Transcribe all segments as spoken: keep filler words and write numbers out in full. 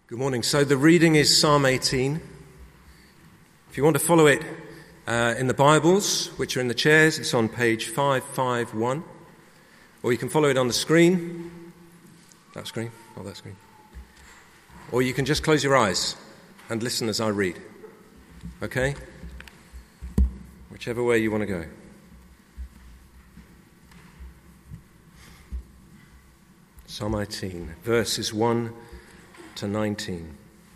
Good morning. So the reading is Psalm eighteen. If you want to follow it uh, in the Bibles, which are in the chairs, it's on page five fifty-one. Or you can follow it on the screen. That screen, or that screen. Or you can just close your eyes and listen as I read. Okay? Whichever way you want to go. Psalm eighteen, verses one to nineteen.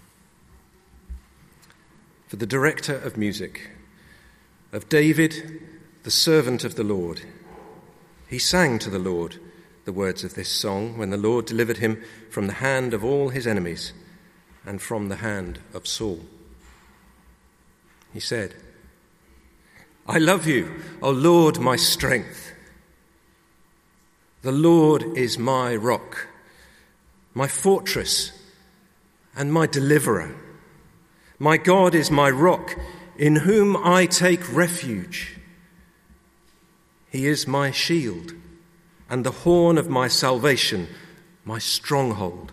For the director of music, of David, the servant of the Lord. He sang to the Lord the words of this song when the Lord delivered him from the hand of all his enemies and from the hand of Saul. He said, I love you, O Lord, my strength. The Lord is my rock, my fortress, and my deliverer. My God is my rock, in whom I take refuge. He is my shield and the horn of my salvation, my stronghold.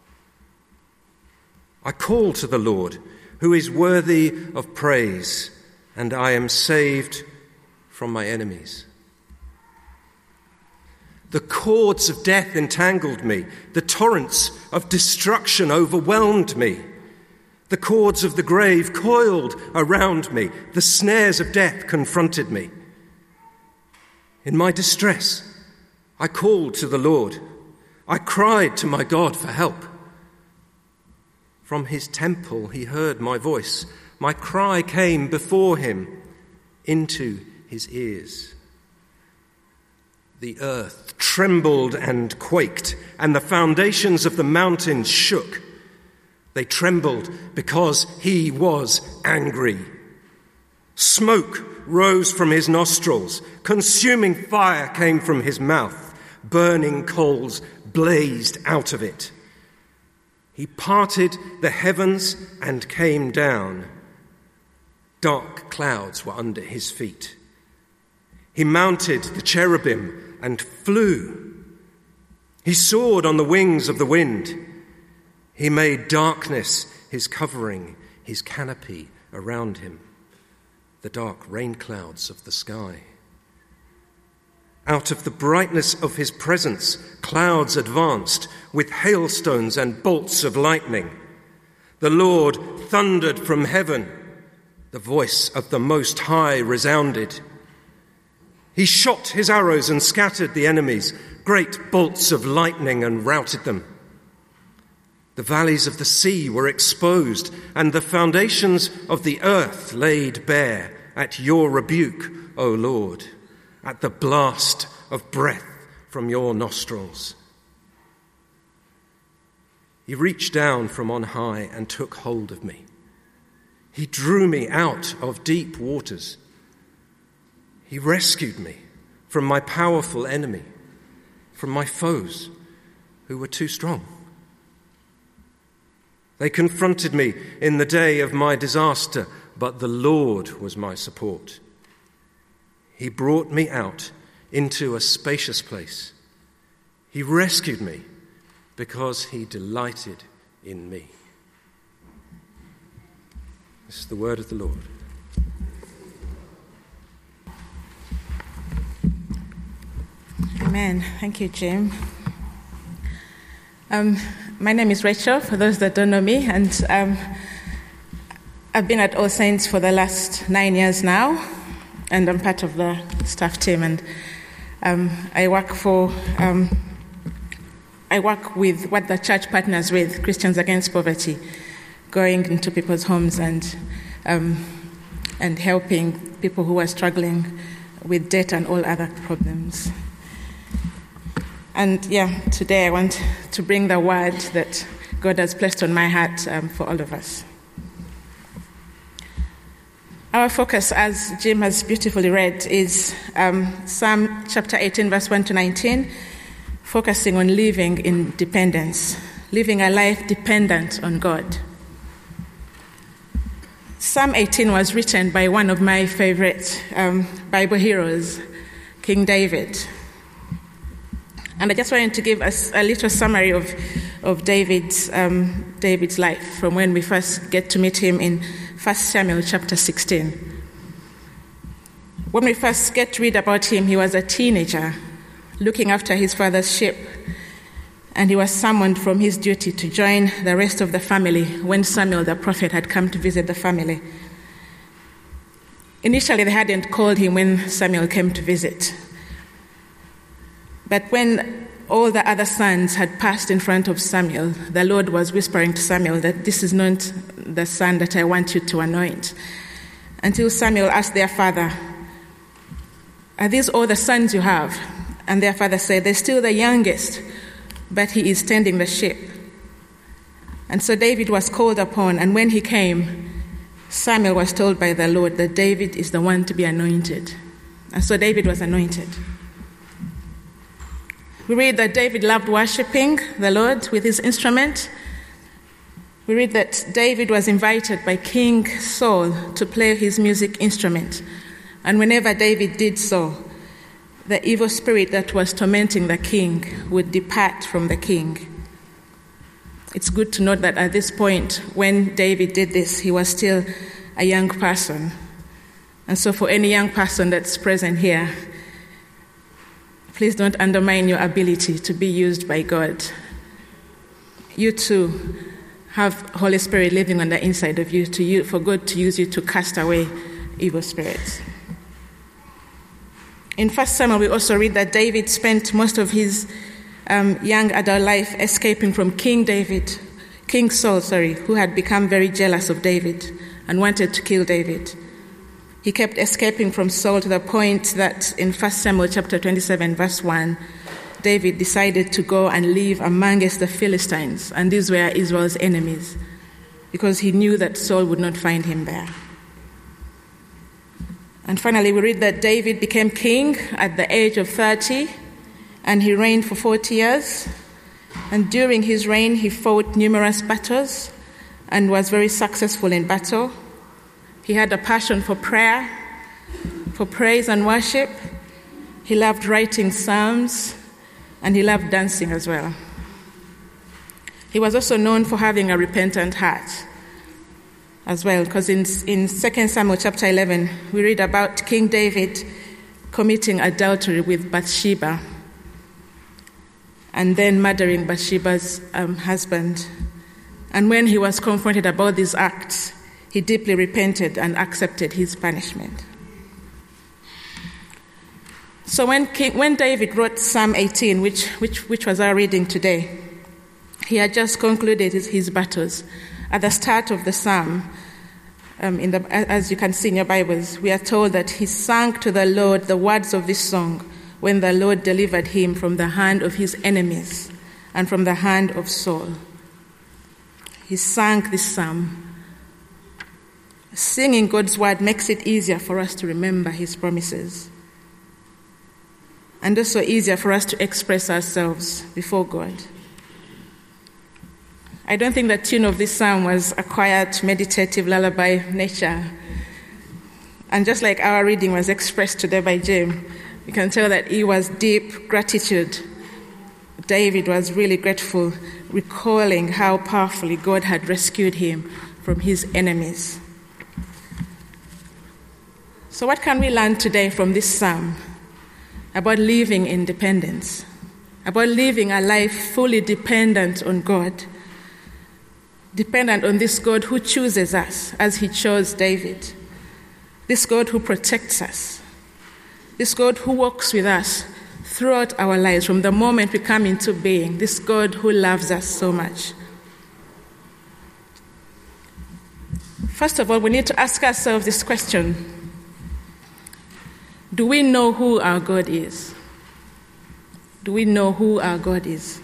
I call to the Lord, who is worthy of praise, and I am saved from my enemies. The cords of death entangled me. The torrents of destruction overwhelmed me. The cords of the grave coiled around me. The snares of death confronted me. In my distress, I called to the Lord. I cried to my God for help. From his temple he heard my voice. My cry came before him into his ears. The earth trembled and quaked, and the foundations of the mountains shook. They trembled because he was angry. Smoke rose from his nostrils. Consuming fire came from his mouth. Burning coals blazed out of it. He parted the heavens and came down. Dark clouds were under his feet. He mounted the cherubim and flew. He soared on the wings of the wind. He made darkness his covering, his canopy around him, the dark rain clouds of the sky. Out of the brightness of his presence, clouds advanced with hailstones and bolts of lightning. The Lord thundered from heaven. The voice of the Most High resounded. He shot his arrows and scattered the enemies, great bolts of lightning, and routed them. The valleys of the sea were exposed, and the foundations of the earth laid bare at your rebuke, O Lord, at the blast of breath from your nostrils. He reached down from on high and took hold of me. He drew me out of deep waters. He rescued me from my powerful enemy, from my foes who were too strong. They confronted me in the day of my disaster, but the Lord was my support. He brought me out into a spacious place. He rescued me because he delighted in me. This is the word of the Lord. Amen. Thank you, Jim. Um, my name is Rachel, for those that don't know me, and um, I've been at All Saints for the last nine years now, and I'm part of the staff team, and um, I work for, um, I work with what the church partners with, Christians Against Poverty, going into people's homes and um, and helping people who are struggling with debt and all other problems. And yeah, today I want to bring the word that God has placed on my heart um, for all of us. Our focus, as Jim has beautifully read, is um, Psalm chapter eighteen, verse one to nineteen, focusing on living in dependence, living a life dependent on God. Psalm eighteen was written by one of my favorite um, Bible heroes, King David. And I just wanted to give us a little summary of, of David's, um, David's life from when we first get to meet him in First Samuel chapter sixteen. When we first get to read about him, he was a teenager looking after his father's sheep, and he was summoned from his duty to join the rest of the family when Samuel the prophet had come to visit the family. Initially, they hadn't called him when Samuel came to visit. But when all the other sons had passed in front of Samuel, the Lord was whispering to Samuel that this is not the son that I want you to anoint. Until Samuel asked their father, are these all the sons you have? And their father said, they're still the youngest, but he is tending the sheep. And so David was called upon, and when he came, Samuel was told by the Lord that David is the one to be anointed. And so David was anointed. We read that David loved worshiping the Lord with his instrument. We read that David was invited by King Saul to play his music instrument. And whenever David did so, the evil spirit that was tormenting the king would depart from the king. It's good to note that at this point, when David did this, he was still a young person. And so for any young person that's present here, please don't undermine your ability to be used by God. You too have Holy Spirit living on the inside of you, to you for God to use you to cast away evil spirits. In First Samuel, we also read that David spent most of his um, young adult life escaping from King David, King Saul, sorry, who had become very jealous of David and wanted to kill David. He kept escaping from Saul to the point that in First Samuel chapter twenty-seven, verse one, David decided to go and live amongst the Philistines, and these were Israel's enemies, because he knew that Saul would not find him there. And finally, we read that David became king at the age of thirty, and he reigned for forty years. And during his reign, he fought numerous battles and was very successful in battle. He had a passion for prayer, for praise and worship. He loved writing psalms, and he loved dancing as well. He was also known for having a repentant heart as well, because in, in Second Samuel chapter eleven, we read about King David committing adultery with Bathsheba and then murdering Bathsheba's um, husband. And when he was confronted about these acts, he deeply repented and accepted his punishment. So when King, when David wrote Psalm eighteen, which, which, which was our reading today, he had just concluded his, his battles. At the start of the psalm, um, in the, as you can see in your Bibles, we are told that he sang to the Lord the words of this song when the Lord delivered him from the hand of his enemies and from the hand of Saul. He sang this psalm. Singing God's word makes it easier for us to remember his promises, and also easier for us to express ourselves before God. I don't think the tune of this psalm was a quiet, meditative lullaby nature. And just like our reading was expressed today by Jim, you can tell that it was deep gratitude. David was really grateful, recalling how powerfully God had rescued him from his enemies. So what can we learn today from this psalm about living in dependence, about living a life fully dependent on God, dependent on this God who chooses us as he chose David, this God who protects us, this God who walks with us throughout our lives from the moment we come into being, this God who loves us so much. First of all, we need to ask ourselves this question: do we know who our God is? Do we know who our God is?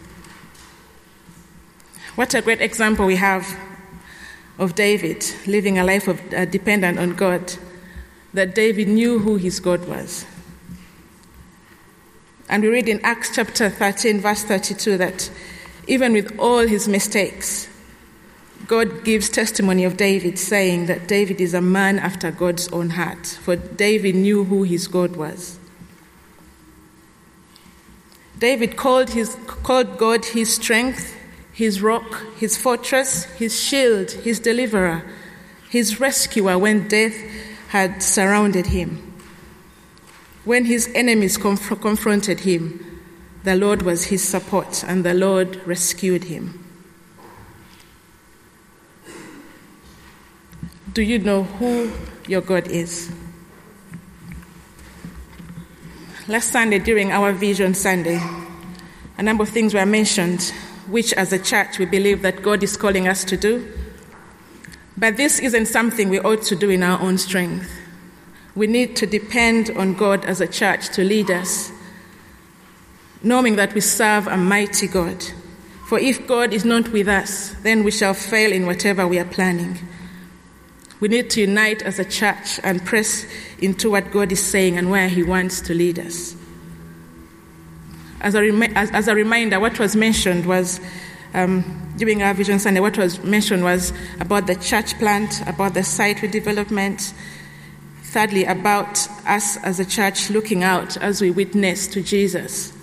What a great example we have of David living a life of uh, dependent on God, that David knew who his God was. And we read in Acts chapter thirteen, verse thirty-two, that even with all his mistakes, God gives testimony of David, saying that David is a man after God's own heart, for David knew who his God was. David called, his, called God his strength, his rock, his fortress, his shield, his deliverer, his rescuer when death had surrounded him. When his enemies conf- confronted him, the Lord was his support, and the Lord rescued him. Do you know who your God is? Last Sunday, during our Vision Sunday, a number of things were mentioned, which as a church we believe that God is calling us to do. But this isn't something we ought to do in our own strength. We need to depend on God as a church to lead us, knowing that we serve a mighty God. For if God is not with us, then we shall fail in whatever we are planning. We need to unite as a church and press into what God is saying and where he wants to lead us. As a, rem- as, as a reminder, what was mentioned was, um, during our Vision Sunday, what was mentioned was about the church plant, about the site redevelopment, thirdly, about us as a church looking out as we witness to Jesus.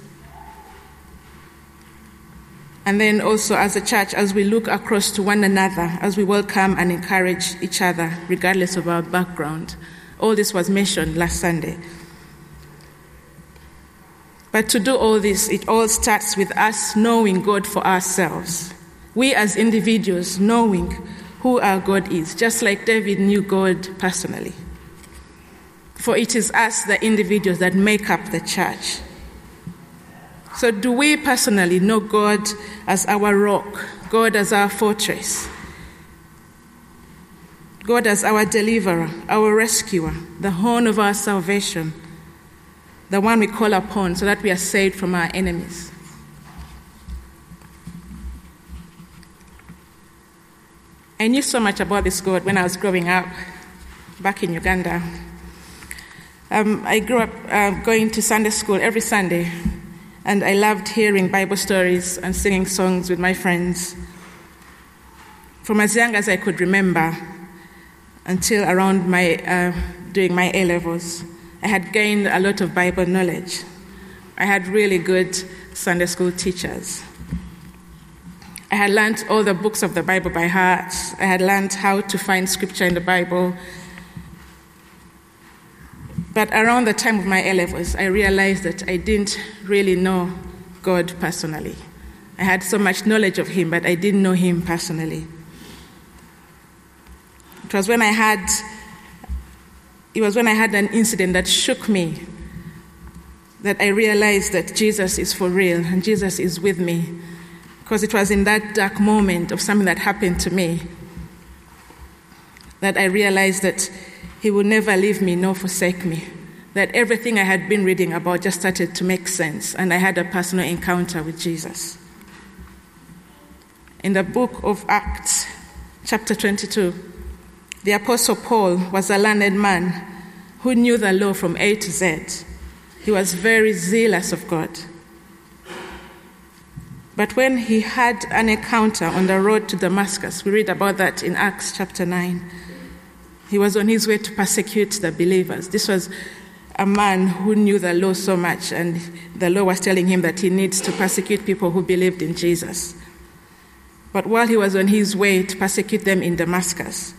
And then also as a church, as we look across to one another, as we welcome and encourage each other, regardless of our background. All this was mentioned last Sunday. But to do all this, it all starts with us knowing God for ourselves. We as individuals knowing who our God is, just like David knew God personally. For it is us, the individuals, that make up the church. So do we personally know God as our rock, God as our fortress, God as our deliverer, our rescuer, the horn of our salvation, the one we call upon so that we are saved from our enemies? I knew so much about this God when I was growing up back in Uganda. Um, I grew up uh, going to Sunday school every Sunday. And I loved hearing Bible stories and singing songs with my friends. From as young as I could remember until around my, uh, doing my A-levels, I had gained a lot of Bible knowledge. I had really good Sunday school teachers. I had learned all the books of the Bible by heart. I had learned how to find scripture in the Bible. But around the time of my A-levels, I realized that I didn't really know God personally. I had so much knowledge of him, but I didn't know him personally. It was when I had, it was when I had an incident that shook me that I realized that Jesus is for real and Jesus is with me. Because it was in that dark moment of something that happened to me that I realized that he would never leave me nor forsake me. That everything I had been reading about just started to make sense, and I had a personal encounter with Jesus. In the book of Acts, chapter twenty-two, the Apostle Paul was a learned man who knew the law from A to Z. He was very zealous of God. But when he had an encounter on the road to Damascus, we read about that in Acts chapter nine, he was on his way to persecute the believers. This was a man who knew the law so much, and the law was telling him that he needs to persecute people who believed in Jesus. But while he was on his way to persecute them in Damascus,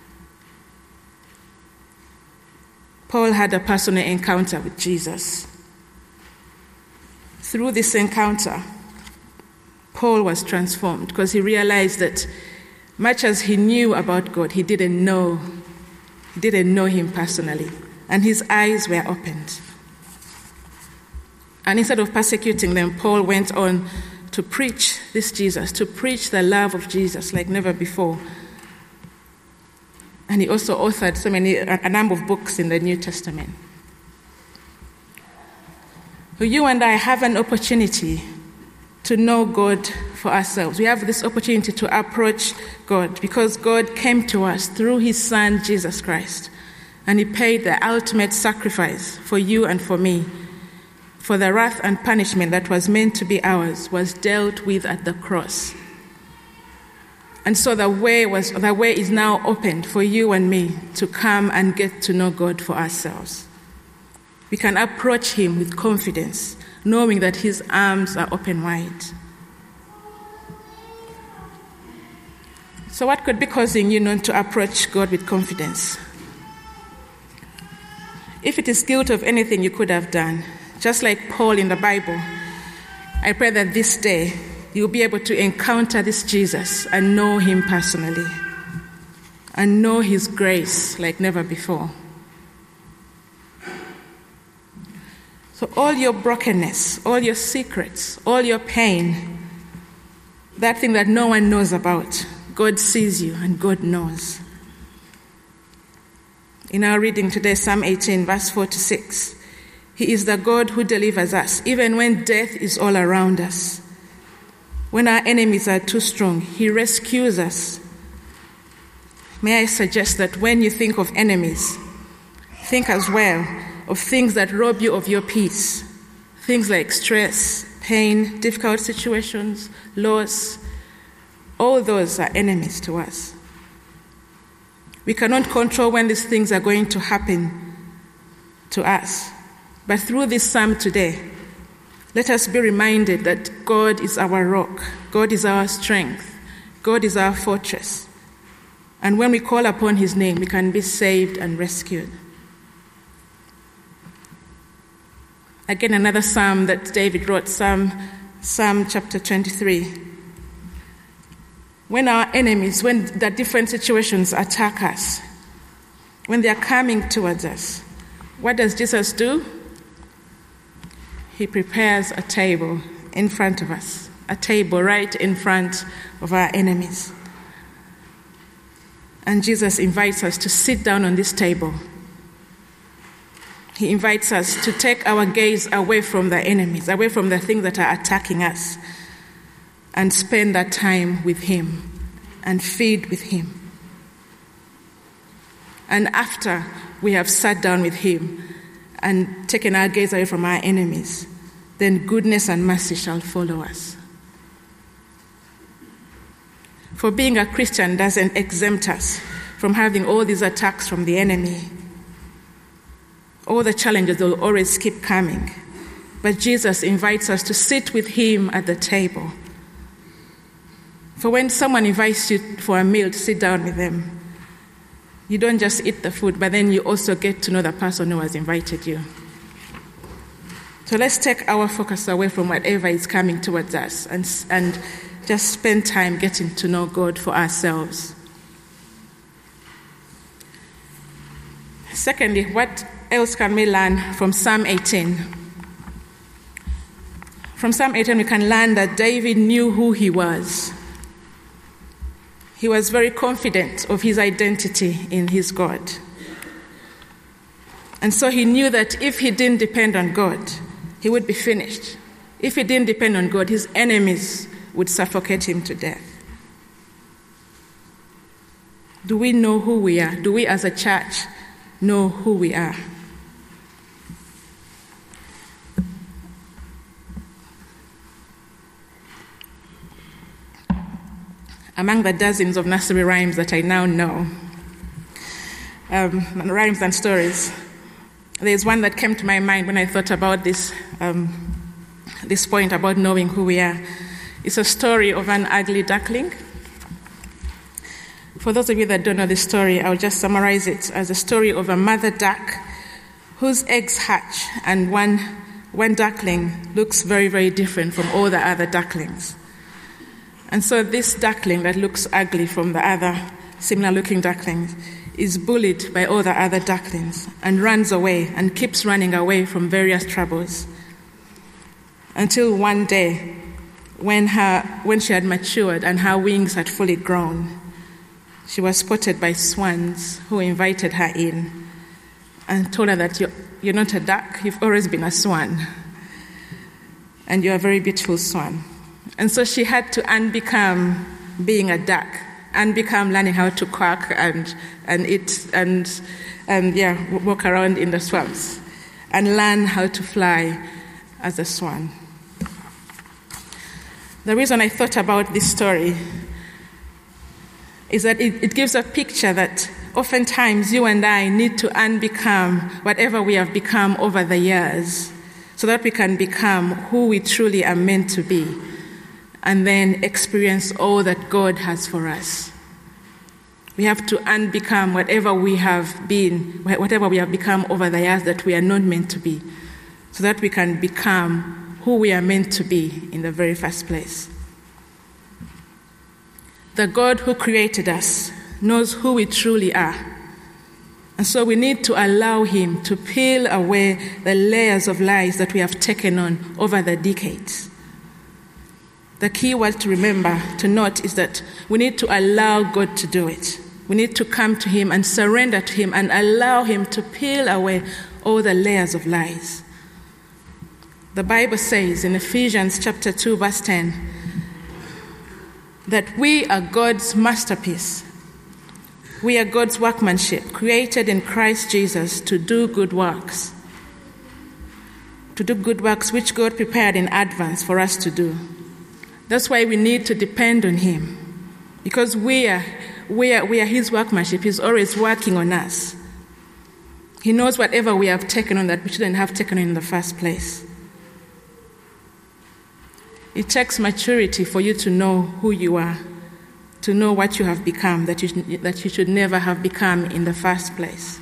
Paul had a personal encounter with Jesus. Through this encounter, Paul was transformed because he realized that much as he knew about God, he didn't know He didn't know him personally, and his eyes were opened. And instead of persecuting them, Paul went on to preach this Jesus, to preach the love of Jesus like never before. And he also authored so many, a number of books in the New Testament. So you and I have an opportunity to know God for ourselves. We have this opportunity to approach God because God came to us through his Son, Jesus Christ, and he paid the ultimate sacrifice for you and for me. For the wrath and punishment that was meant to be ours was dealt with at the cross. And so the way was the way is now opened for you and me to come and get to know God for ourselves. We can approach him with confidence knowing that his arms are open wide. So what could be causing you not to approach God with confidence? If it is guilt of anything you could have done, just like Paul in the Bible, I pray that this day you'll be able to encounter this Jesus and know him personally and know his grace like never before. So all your brokenness, all your secrets, all your pain, that thing that no one knows about, God sees you and God knows. In our reading today, Psalm eighteen, verse four to six, he is the God who delivers us, even when death is all around us. When our enemies are too strong, he rescues us. May I suggest that when you think of enemies, think as well of things that rob you of your peace, things like stress, pain, difficult situations, loss. All those are enemies to us. We cannot control when these things are going to happen to us. But through this psalm today, let us be reminded that God is our rock, God is our strength, God is our fortress. And when we call upon his name, we can be saved and rescued. Again, another psalm that David wrote, Psalm, Psalm chapter twenty-three. When our enemies, when the different situations attack us, when they are coming towards us, what does Jesus do? He prepares a table in front of us, a table right in front of our enemies. And Jesus invites us to sit down on this table. He invites us to take our gaze away from the enemies, away from the things that are attacking us, and spend that time with him and feed with him. And after we have sat down with him and taken our gaze away from our enemies, then goodness and mercy shall follow us. For being a Christian doesn't exempt us from having all these attacks from the enemy. All the challenges will always keep coming. But Jesus invites us to sit with him at the table. For when someone invites you for a meal to sit down with them, you don't just eat the food, but then you also get to know the person who has invited you. So let's take our focus away from whatever is coming towards us and, and just spend time getting to know God for ourselves. Secondly, what else can we learn from Psalm eighteen? From Psalm eighteen, we can learn that David knew who he was. He was very confident of his identity in his God. And so he knew that if he didn't depend on God, he would be finished. If he didn't depend on God, his enemies would suffocate him to death. Do we know who we are? Do we as a church know who we are? Among the dozens of nursery rhymes that I now know, um, rhymes and stories, there's one that came to my mind when I thought about this, um, this point about knowing who we are. It's a story of an ugly duckling. For those of you that don't know this story, I'll just summarize it as a story of a mother duck whose eggs hatch, and one, one duckling looks very, very different from all the other ducklings. And so this duckling that looks ugly from the other similar-looking ducklings is bullied by all the other ducklings and runs away and keeps running away from various troubles until one day when her when she had matured and her wings had fully grown, she was spotted by swans who invited her in and told her that you're, you're not a duck, you've always been a swan, and you're a very beautiful swan. And so she had to unbecome being a duck, unbecome learning how to quack and and eat and and yeah walk around in the swamps, and learn how to fly as a swan. The reason I thought about this story is that it, it gives a picture that oftentimes you and I need to unbecome whatever we have become over the years so that we can become who we truly are meant to be, and then experience all that God has for us. We have to unbecome whatever we have been, whatever we have become over the years that we are not meant to be, so that we can become who we are meant to be in the very first place. The God who created us knows who we truly are. And so we need to allow him to peel away the layers of lies that we have taken on over the decades. The key word to remember, to note, is that we need to allow God to do it. We need to come to him and surrender to him and allow him to peel away all the layers of lies. The Bible says in Ephesians chapter two, verse ten, that we are God's masterpiece. We are God's workmanship, created in Christ Jesus to do good works. To do good works which God prepared in advance for us to do. That's why we need to depend on him. Because we are, we are, we are his workmanship. He's always working on us. He knows whatever we have taken on that we shouldn't have taken on in the first place. It takes maturity for you to know who you are, to know what you have become, that you, that you should never have become in the first place.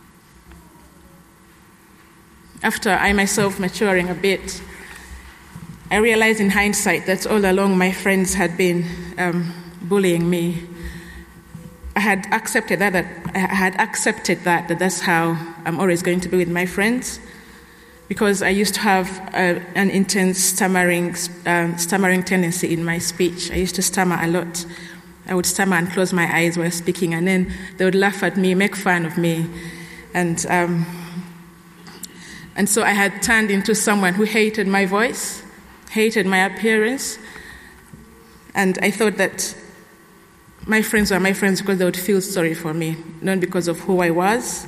After I myself maturing a bit, I realized in hindsight that all along my friends had been um, bullying me. I had accepted that, that I had accepted that, that that's how I'm always going to be with my friends, because I used to have uh, an intense stammering, um, stammering tendency in my speech. I used to stammer a lot. I would stammer and close my eyes while speaking, and then they would laugh at me, make fun of me. And um, and so I had turned into someone who hated my voice, hated my appearance, and I thought that my friends were my friends because they would feel sorry for me, not because of who I was.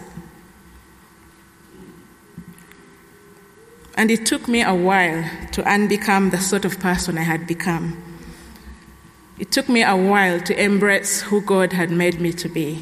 And it took me a while to unbecome the sort of person I had become. It took me a while to embrace who God had made me to be.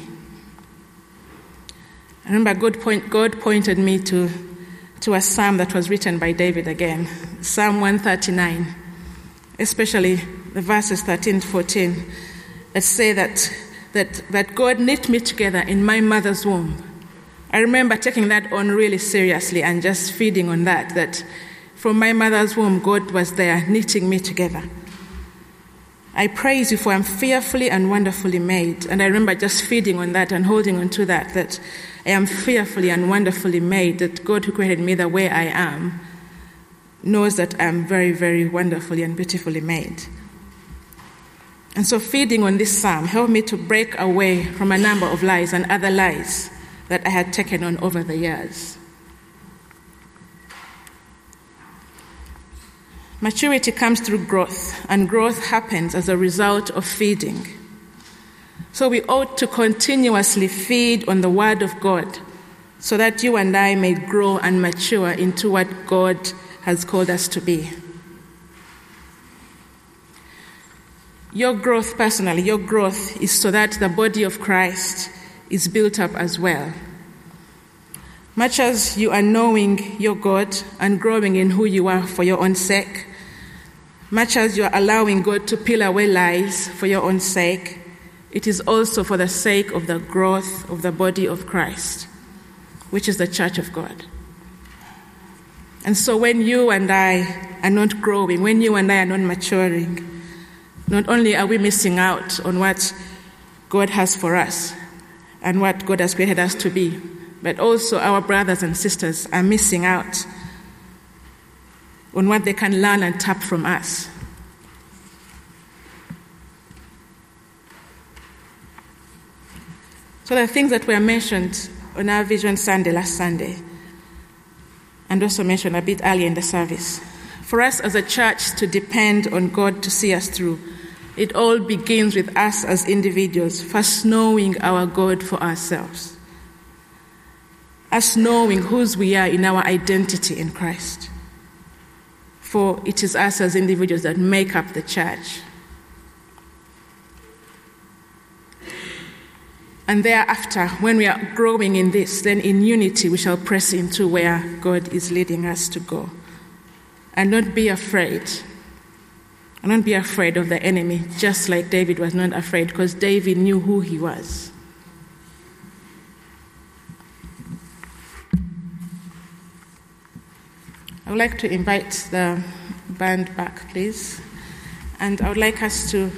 I remember God, point, God pointed me to, to a psalm that was written by David again, Psalm one thirty-nine, especially the verses thirteen to fourteen, that say that, that, that God knit me together in my mother's womb. I remember taking that on really seriously and just feeding on that, that from my mother's womb, God was there knitting me together. I praise you for I'm fearfully and wonderfully made. And I remember just feeding on that and holding on to that, that I am fearfully and wonderfully made, that God who created me the way I am knows that I am very, very wonderfully and beautifully made. And so feeding on this psalm helped me to break away from a number of lies and other lies that I had taken on over the years. Maturity comes through growth, and growth happens as a result of feeding. So we ought to continuously feed on the Word of God so that you and I may grow and mature into what God has called us to be. Your growth personally, your growth is so that the body of Christ is built up as well. Much as you are knowing your God and growing in who you are for your own sake, much as you are allowing God to peel away lies for your own sake, it is also for the sake of the growth of the body of Christ, which is the church of God. And so when you and I are not growing, when you and I are not maturing, not only are we missing out on what God has for us, and what God has created us to be, but also our brothers and sisters are missing out on what they can learn and tap from us. So the things that were mentioned on our Vision Sunday last Sunday, and also mentioned a bit earlier in the service, for us as a church to depend on God to see us through, it all begins with us as individuals, first knowing our God for ourselves. Us knowing whose we are in our identity in Christ. For it is us as individuals that make up the church. And thereafter, when we are growing in this, then in unity we shall press into where God is leading us to go, and not be afraid. And don't be afraid of the enemy, just like David was not afraid, because David knew who he was. I would like to invite the band back, please. And I would like us to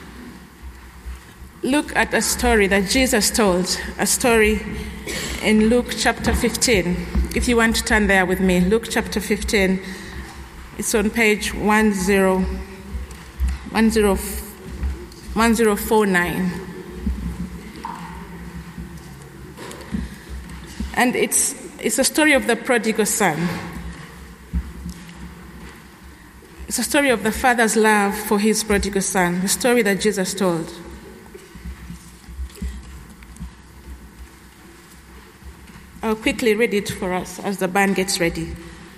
look at a story that Jesus told, a story in Luke chapter fifteen. If you want to turn there with me, Luke chapter fifteen. It's on page one zero four nine. And it's it's a story of the prodigal son. It's a story of the father's love for his prodigal son, the story that Jesus told. I'll quickly read it for us as the band gets ready.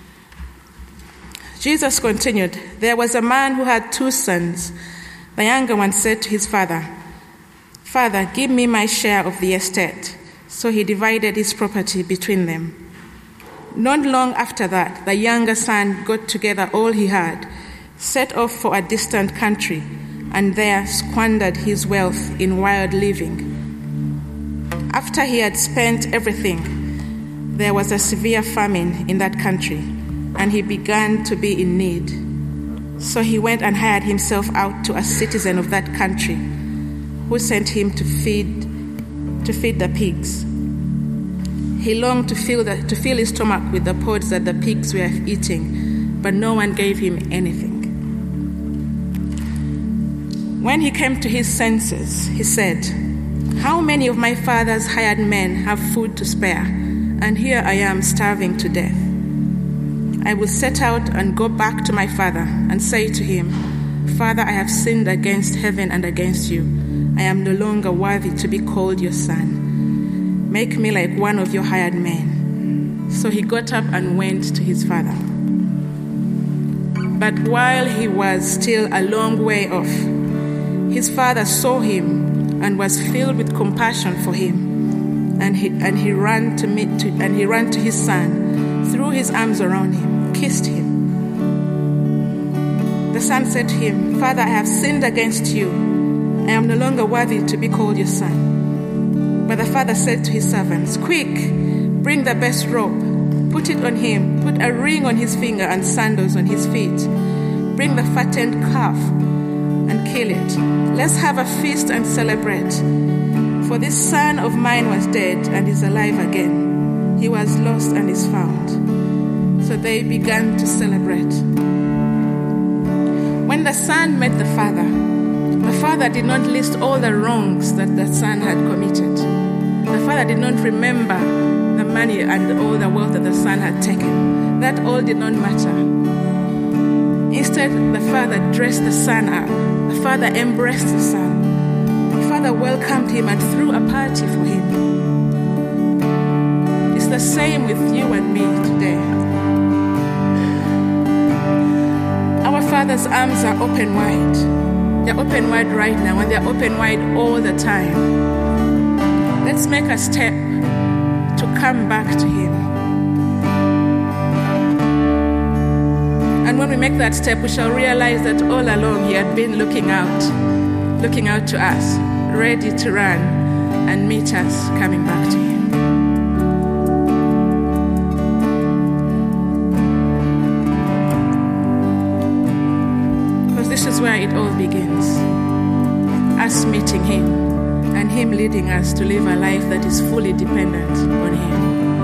Jesus continued, "There was a man who had two sons. The younger one said to his father, 'Father, give me my share of the estate.' So he divided his property between them. Not long after that, the younger son got together all he had, set off for a distant country, and there squandered his wealth in wild living. After he had spent everything, there was a severe famine in that country, and he began to be in need. So he went and hired himself out to a citizen of that country, who sent him to feed to feed the pigs. He longed to fill, the, to fill his stomach with the pods that the pigs were eating, but no one gave him anything. When he came to his senses, he said, 'How many of my father's hired men have food to spare, and here I am starving to death? I will set out and go back to my father and say to him, Father, I have sinned against heaven and against you. I am no longer worthy to be called your son. Make me like one of your hired men.' So he got up and went to his father. But while he was still a long way off, his father saw him and was filled with compassion for him, and he and he ran to meet to, and he ran to his son, threw his arms around him, kissed him. The son said to him, 'Father, I have sinned against you. I am no longer worthy to be called your son.' But the father said to his servants, 'Quick, bring the best robe, put it on him, put a ring on his finger and sandals on his feet. Bring the fattened calf and kill it. Let's have a feast and celebrate. For this son of mine was dead and is alive again. He was lost and is found.' So they began to celebrate. When the son met the father, the father did not list all the wrongs that the son had committed. The father did not remember the money and all the wealth that the son had taken. That all did not matter. Instead, the father dressed the son up. The father embraced the son. The father welcomed him and threw a party for him. It's the same with you and me today. Our Father's arms are open wide. They're open wide right now, and they're open wide all the time. Let's make a step to come back to Him. And when we make that step, we shall realize that all along He had been looking out, looking out to us, ready to run and meet us coming back to Him. This is where it all begins. Us meeting Him and Him leading us to live a life that is fully dependent on Him.